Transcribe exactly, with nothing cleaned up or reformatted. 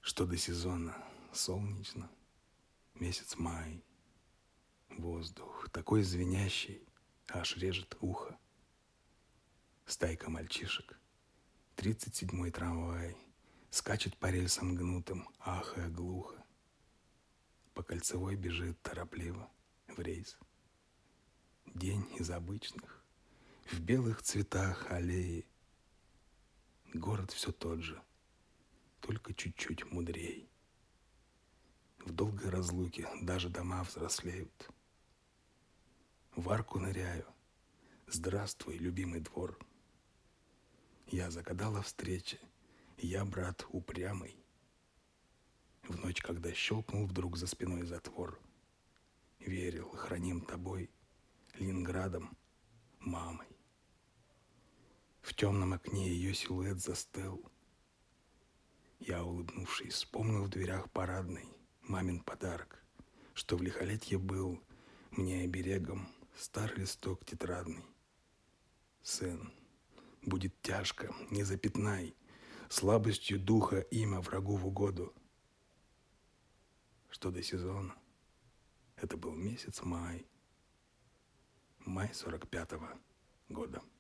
Что до сезона солнечно, месяц май, воздух такой звенящий, аж режет ухо. Стайка мальчишек, тридцать седьмой трамвай, скачет по рельсам гнутым, ахая глухо. По кольцевой бежит торопливо в рейс. День из обычных, в белых цветах аллеи. Город все тот же, только чуть-чуть мудрей. В долгой разлуке даже дома взрослеют. В арку ныряю. Здравствуй, любимый двор. Я загадала встрече, я, брат, упрямый. В ночь, когда щелкнул вдруг за спиной затвор, верил, храним тобой, Ленинградом, мамой. В темном окне ее силуэт застыл. Я, улыбнувшись, вспомнил в дверях парадной мамин подарок, что в лихолетье был мне оберегом старый листок тетрадный. Сын, будет тяжко, не запятнай, слабостью духа имя врагу в угоду. Что до сезона, это был месяц май, май сорок пятого года.